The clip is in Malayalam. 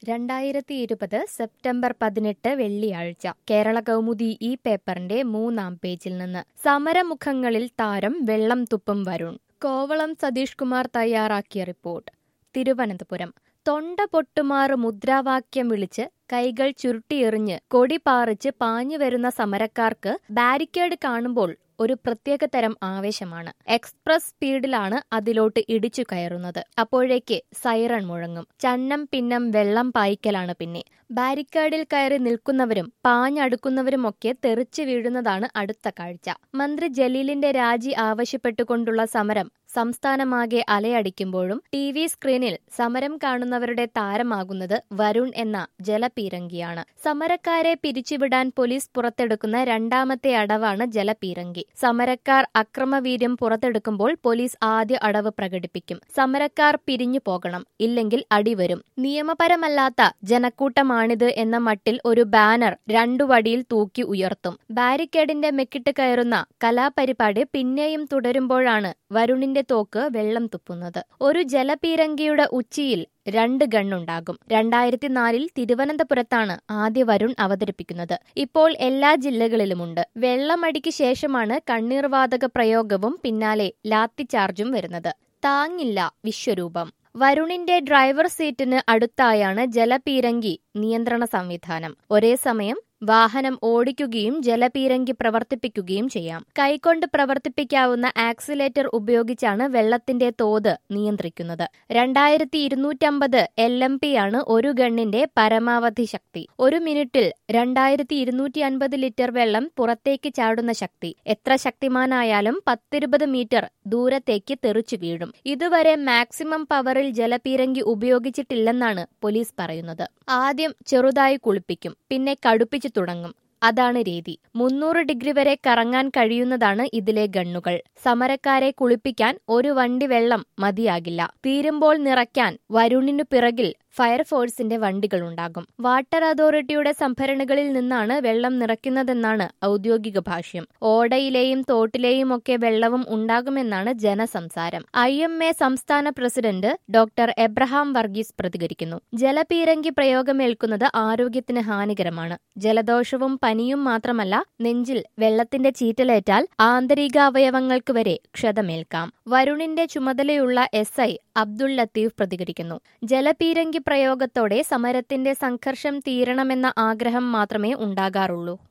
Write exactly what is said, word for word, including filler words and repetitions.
രണ്ടായിരത്തി ഇരുപത് സെപ്റ്റംബർ പതിനെട്ട് വെള്ളിയാഴ്ച കേരള കൗമുദി ഈ പേപ്പറിന്റെ മൂന്നാം പേജിൽ നിന്ന് സമരമുഖങ്ങളിൽ താരം വെള്ളം തുപ്പും വരുൺ. കോവളം സതീഷ് കുമാർ തയ്യാറാക്കിയ റിപ്പോർട്ട്. തിരുവനന്തപുരം. തൊണ്ട പൊട്ടുമാറ് മുദ്രാവാക്യം വിളിച്ച് കൈകൾ ചുരുട്ടിയെറിഞ്ഞ് കൊടി പാറിച്ച് പാഞ്ഞുവരുന്ന സമരക്കാർക്ക് ബാരിക്കേഡ് കാണുമ്പോൾ ഒരു പ്രത്യേക തരം ആവേശമാണ്. എക്സ്പ്രസ് സ്പീഡിലാണ് അതിലോട്ട് ഇടിച്ചു കയറുന്നത്. അപ്പോഴേക്ക് സൈറൺ മുഴങ്ങും. ചന്നം പിന്നം വെള്ളം പായിക്കലാണ് പിന്നെ. ബാരിക്കേഡിൽ കയറി നിൽക്കുന്നവരും പാഞ്ഞടുക്കുന്നവരുമൊക്കെ തെറിച്ചു വീഴുന്നതാണ് അടുത്ത കാഴ്ച. മന്ത്രി ജലീലിന്റെ രാജി ആവശ്യപ്പെട്ടുകൊണ്ടുള്ള സമരം സംസ്ഥാനമാകെ അലയടിക്കുമ്പോഴും ടി വി സ്ക്രീനിൽ സമരം കാണുന്നവരുടെ താരമാകുന്നത് വരുൺ എന്ന ജലപീരങ്കിയാണ്. സമരക്കാരെ പിരിച്ചുവിടാൻ പോലീസ് പുറത്തെടുക്കുന്ന രണ്ടാമത്തെ അടവാണ് ജലപീരങ്കി. സമരക്കാർ അക്രമവീര്യം പുറത്തെടുക്കുമ്പോൾ പോലീസ് ആദ്യ അടവ് പ്രകടിപ്പിക്കും. സമരക്കാർ പിരിഞ്ഞു പോകണം, ഇല്ലെങ്കിൽ അടിവരും. നിയമപരമല്ലാത്ത ജനക്കൂട്ടമാണിത് എന്ന മട്ടിൽ ഒരു ബാനർ രണ്ടു വടിയിൽ തൂക്കി ഉയർത്തും. ബാരിക്കേഡിന്റെ മെക്കിട്ട് കയറുന്ന കലാപരിപാടി പിന്നെയും തുടരുമ്പോഴാണ് വരുണിന്റെ തോക്ക് വെള്ളം തുപ്പുന്നത്. ഒരു ജലപീരങ്കിയുടെ ഉച്ചിയിൽ രണ്ട് ഗണ്ണുണ്ടാകും. രണ്ടായിരത്തി നാലിൽ തിരുവനന്തപുരത്താണ് ആദ്യ വരുൺ അവതരിപ്പിക്കുന്നത്. ഇപ്പോൾ എല്ലാ ജില്ലകളിലുമുണ്ട്. വെള്ളമടിക്ക് ശേഷമാണ് കണ്ണീർവാതക പ്രയോഗവും പിന്നാലെ ലാത്തി ചാർജും വരുന്നത്. താങ്ങില്ല വിശ്വരൂപം. വരുണിന്റെ ഡ്രൈവർ സീറ്റിന് അടുത്തായാണ് ജലപീരങ്കി നിയന്ത്രണ സംവിധാനം. ഒരേ സമയം വാഹനം ഓടിക്കുകയും ജലപീരങ്കി പ്രവർത്തിപ്പിക്കുകയും ചെയ്യാം. കൈകൊണ്ട് പ്രവർത്തിപ്പിക്കാവുന്ന ആക്സിലേറ്റർ ഉപയോഗിച്ചാണ് വെള്ളത്തിന്റെ തോത് നിയന്ത്രിക്കുന്നത്. രണ്ടായിരത്തി ഇരുന്നൂറ്റമ്പത് എൽ എം പി ആണ് ഒരു ഗണ്ണിന്റെ പരമാവധി ശക്തി. ഒരു മിനിറ്റിൽ രണ്ടായിരത്തി ഇരുന്നൂറ്റി അൻപത് ലിറ്റർ വെള്ളം പുറത്തേക്ക് ചാടുന്ന ശക്തി. എത്ര ശക്തിമാനായാലും പത്തിരുപത് മീറ്റർ ദൂരത്തേക്ക് തെറിച്ചു വീഴും. ഇതുവരെ മാക്സിമം പവറിൽ ജലപീരങ്കി ഉപയോഗിച്ചിട്ടില്ലെന്നാണ് പോലീസ് പറയുന്നത്. ആദ്യം ചെറുതായി കുളിപ്പിക്കും, പിന്നെ കടുപ്പിച്ചു തുടങ്ങും. അതാണ് രീതി. മുന്നൂറ് ഡിഗ്രി വരെ കറങ്ങാൻ കഴിയുന്നതാണ് ഇതിലെ ഗണ്ണുകൾ. സമരക്കാരെ കുളിപ്പിക്കാൻ ഒരു വണ്ടി വെള്ളം മതിയാകില്ല. തീരുമ്പോൾ നിറയ്ക്കാൻ വരുണിനു പിറകിൽ ഫയർഫോഴ്സിന്റെ വണ്ടികളുണ്ടാകും. വാട്ടർ അതോറിറ്റിയുടെ സംഭരണികളിൽ നിന്നാണ് വെള്ളം നിറയ്ക്കുന്നതെന്നാണ് ഔദ്യോഗിക ഭാഷ്യം. ഓടയിലെയും തോട്ടിലെയും ഒക്കെ വെള്ളവും ഉണ്ടാകുമെന്നാണ് ജനസംസാരം. ഐ എം എ സംസ്ഥാന പ്രസിഡന്റ് ഡോക്ടർ എബ്രഹാം വർഗീസ് പ്രതികരിക്കുന്നു. ജലപീരങ്കി പ്രയോഗമേൽക്കുന്നത് ആരോഗ്യത്തിന് ഹാനികരമാണ്. ജലദോഷവും പനിയും മാത്രമല്ല, നെഞ്ചിൽ വെള്ളത്തിന്റെ ചീറ്റലേറ്റാൽ ആന്തരികാവയവങ്ങൾക്ക് വരെ ക്ഷതമേൽക്കാം. വരുണിന്റെ ചുമതലയുള്ള എസ് ഐ അബ്ദുൾ ലത്തീഫ് പ്രതികരിക്കുന്നു. ജലപീരങ്കി പ്രയോഗത്തോടെ സമരത്തിന്റെ സംഘർഷം തീരണമെന്ന ആഗ്രഹം മാത്രമേ ഉണ്ടാകാറുള്ളൂ.